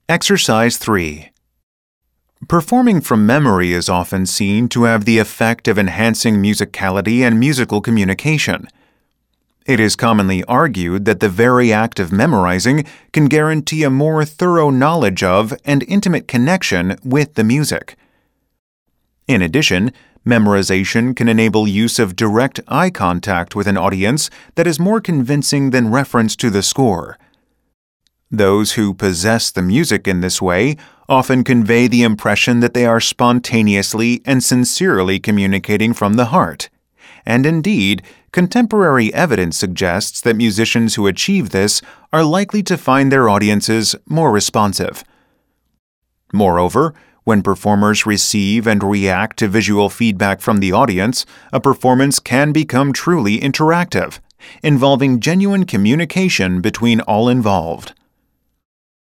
Exercise 3. Performing from memory is often seen to have the effect of enhancing musicality and musical communication. It is commonly argued that the very act of memorizing can guarantee a more thorough knowledge of and intimate connection with the music. In addition, memorization can enable use of direct eye contact with an audience that is more convincing than reference to the score. Those who possess the music in this way often convey the impression that they are spontaneously and sincerely communicating from the heart. And indeed, contemporary evidence suggests that musicians who achieve this are likely to find their audiences more responsive. Moreover, when performers receive and react to visual feedback from the audience, a performance can become truly interactive, involving genuine communication between all involved.